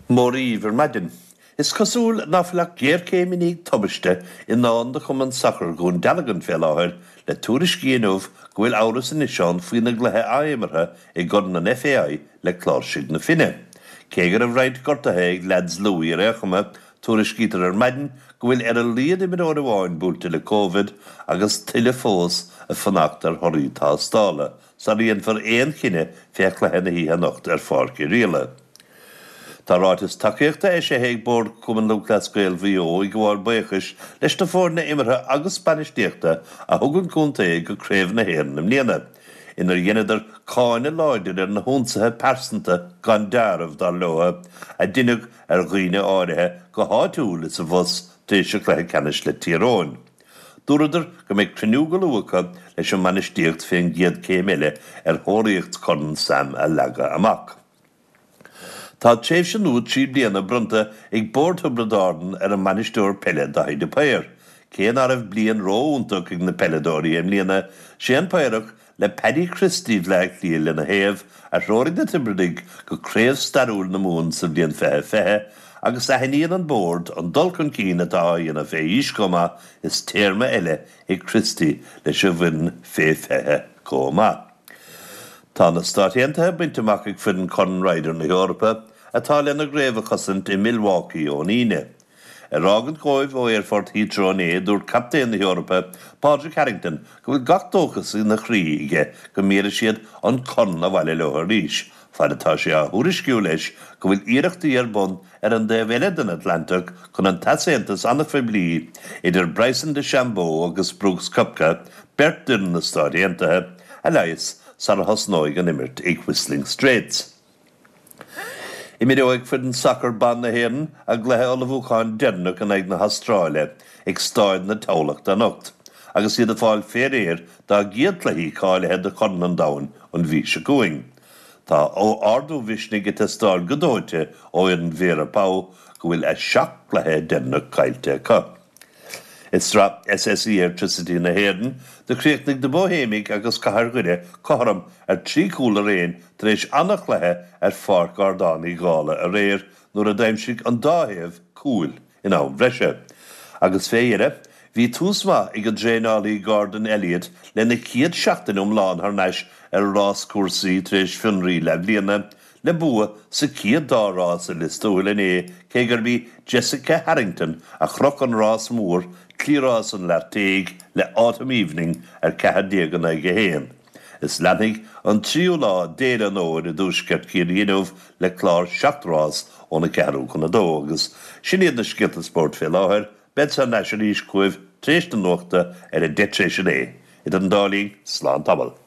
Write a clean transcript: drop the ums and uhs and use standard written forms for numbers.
Mórí ver maidin. Is cosúil náflaach géir céiminí tobiste in náan de chuman sacr gún dalagan fé láthir le túris géanamh gohfuil áras in isán faoine gluthe aimartha i gcodan na FAI le cláirsigh na Fine. Cégur a bhreid gortathe ag Lads Louis ar échama túris gítar ar maidin gohfuil ar a líad i midóir bháin búlte le Covid agus tuile fós a fanachtar thorítá stála, sa rion for éon chinine féach le hena hí hanacht ar fárci riala. Tá ráitis takeíochta é sé héag bord cuman lúclascail VO i gháil buchas leis na fórna imirtha agus Spanistíochta a thugann cúnta é go créimh na héan am líana. Inar dhéanaidir cáine láidir ar na húnsathe persanta gan dearmh dá loha a duineadh ar ghuine áirithe go háitiúil is a bhos tééis se cléthe canis le tíróin. Dúradidir go méid triniú go luacha leis an Manistíocht féin giad céimiile ar thóiríocht codan sam a leaga amach. Tá téh sin úd trí bliana brunta ag bord thubradádan ar an Manisteoir Pelle da Haide Péir. Céan armh blian róúntaach ag na Pelledóirí am líana sé an péireach le Paddy Christie bhleag líal in na héamh a róirigh na timbredig go créamh starúil na mún sa blian fethe agus a heníon an bord an dulcan cín atá dhéana fé íscoma is téirme eile ag Christie leis a bhain fethe cóma. Tá na stáitianta buinteach ag fin Conn Ryder na Eorpa atá lena gréibh chosint i Milwaukee ón Ine. Rágan cóibh ó Airfort Heathrow dúr captéin na Eorpa Padraig Harrington go bhfuil gach dóchas in na chrí ige go méra siad an con a bhaile leo ríis. Fadtá sé a thuairisciú leis go bhfuil iarachtaí ar bun ar an de bhéile den Atlantic chun an tasaontas anna fiblí idir Bryson de Chambeau agus Brooks Koepka bert duine na stáitiantathe a leis sar a hosnóig an imirt ag Whistling Straits. I midóig fud an sacr ban na héan a gluthe ola bhúcháin dernach an ag na Austrráile ag stáid na teolacht an nocht, agus iad a fáil féréir dá giad lehí cáilethe de chun an dain an bhí se going. Tá ó ardú visnig i testáil godóite ó an Vera Pau go bhfuil a seach lethe dernach caiilte cá. Is ra SSE Electricity na héan de chréachnig de Bohémic agus caharguide choram ar trí cúla réin éis annach lethe ar fár Gardánaí gála a réir nuair a daimsigh an dáhéamh cúil in am bhreise. Agus féire, hí túsma ag go dréálaí Gordon Elliot lena ciad seachtain lán ar neis ar rás cuasaí éis finrí le bliana le bua sa ciad dárás a listóil in cé gur bhí Jessica Harrington a chroch an rás mór clírás an leirtéig le Autumn Evening ar 40 ige héan. Is lenig an tríú lá déad an óir a dúsceart círíanamh le chlár seachtrás óna cearú chun a dógus. Sin iad na scialta sport fé láthir, bed sa neisiríos cuimh tréis den nuachta ar a detréis an Iad an dálín slán tabal.